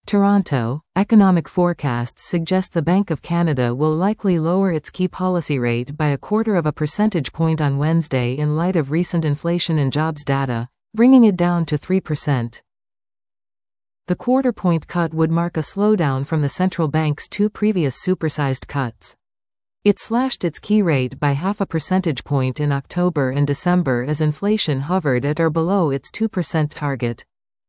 Toronto, economic forecasts suggest the Bank of Canada will likely lower its key policy rate by 1/4 percentage point on Wednesday in light of recent inflation and jobs data, bringing it down to 3%. The 1/4 point cut would mark a slowdown from the central bank's 2 previous supersized cuts. It slashed its key rate by 1/2 percentage point in October and December as inflation hovered at or below its 2% target.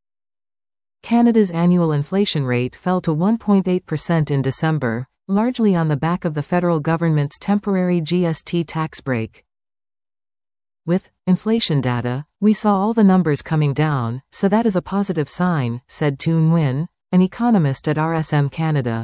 Canada's annual inflation rate fell to 1.8% in December, largely on the back of the federal government's temporary GST tax break. With inflation data, we saw all the numbers coming down, so that is a positive sign, said Toon Nguyen, an economist at RSM Canada.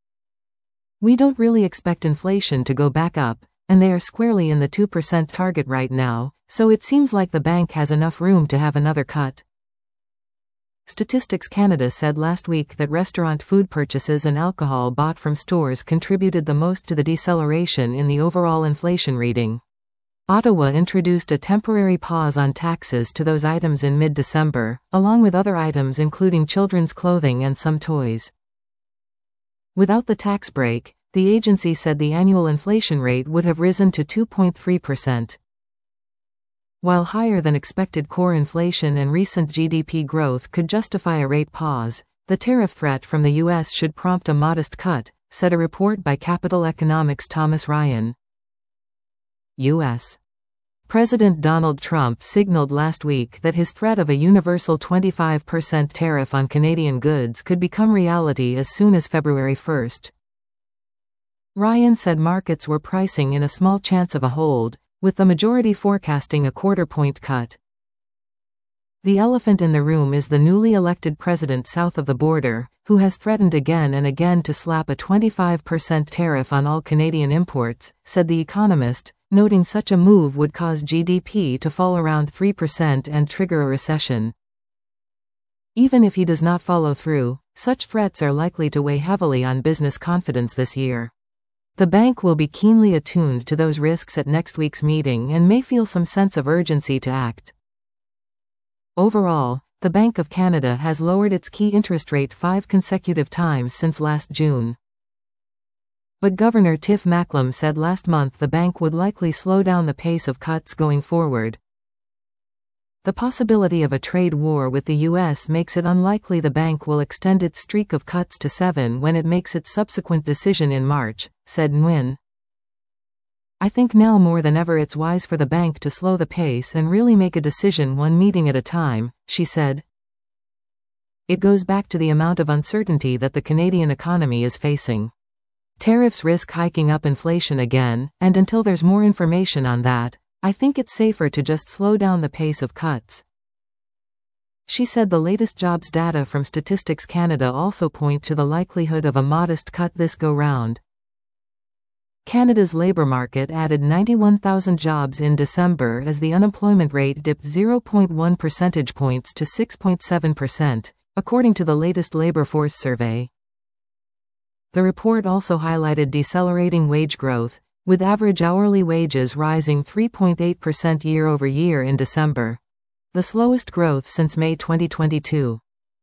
We don't really expect inflation to go back up, and they are squarely in the 2% target right now, so it seems like the bank has enough room to have another cut. Statistics Canada said last week that restaurant food purchases and alcohol bought from stores contributed the most to the deceleration in the overall inflation reading. Ottawa introduced a temporary pause on taxes to those items in mid-December, along with other items including children's clothing and some toys. Without the tax break, the agency said the annual inflation rate would have risen to 2.3%. While higher than expected core inflation and recent GDP growth could justify a rate pause, the tariff threat from the U.S. should prompt a modest cut, said a report by Capital Economics' Thomas Ryan. U.S. President Donald Trump signaled last week that his threat of a universal 25% tariff on Canadian goods could become reality as soon as February 1. Ryan said markets were pricing in a small chance of a hold, with the majority forecasting a 1/4 point cut. The elephant in the room is the newly elected president south of the border, who has threatened again and again to slap a 25% tariff on all Canadian imports, said The Economist, noting such a move would cause GDP to fall around 3% and trigger a recession. Even if he does not follow through, such threats are likely to weigh heavily on business confidence this year. The bank will be keenly attuned to those risks at next week's meeting and may feel some sense of urgency to act. Overall, the Bank of Canada has lowered its key interest rate 5 consecutive times since last June. But Governor Tiff Macklem said last month the bank would likely slow down the pace of cuts going forward. The possibility of a trade war with the U.S. makes it unlikely the bank will extend its streak of cuts to 7 when it makes its subsequent decision in March, said Nguyen. I think now more than ever it's wise for the bank to slow the pace and really make a decision one meeting at a time, she said. It goes back to the amount of uncertainty that the Canadian economy is facing. Tariffs risk hiking up inflation again, and until there's more information on that, I think it's safer to just slow down the pace of cuts. She said the latest jobs data from Statistics Canada also point to the likelihood of a modest cut this go-round. Canada's labour market added 91,000 jobs in December as the unemployment rate dipped 0.1 percentage points to 6.7%, according to the latest labour force survey. The report also highlighted decelerating wage growth, with average hourly wages rising 3.8% year-over-year in December, the slowest growth since May 2022.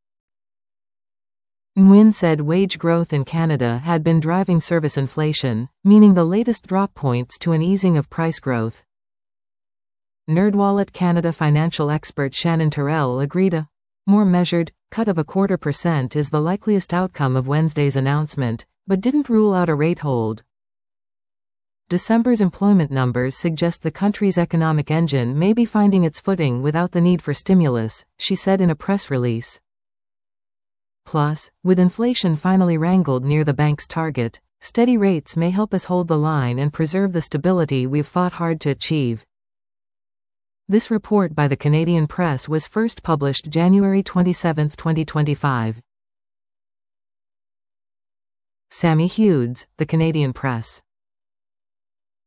Nguyen said wage growth in Canada had been driving service inflation, meaning the latest drop points to an easing of price growth. NerdWallet Canada financial expert Shannon Terrell agreed a more measured cut of 1/4% is the likeliest outcome of Wednesday's announcement, but didn't rule out a rate hold. December's employment numbers suggest the country's economic engine may be finding its footing without the need for stimulus, she said in a press release. Plus, with inflation finally wrangled near the bank's target, steady rates may help us hold the line and preserve the stability we've fought hard to achieve. This report by the Canadian Press was first published January 27, 2025. Sammy Hughes, The Canadian Press.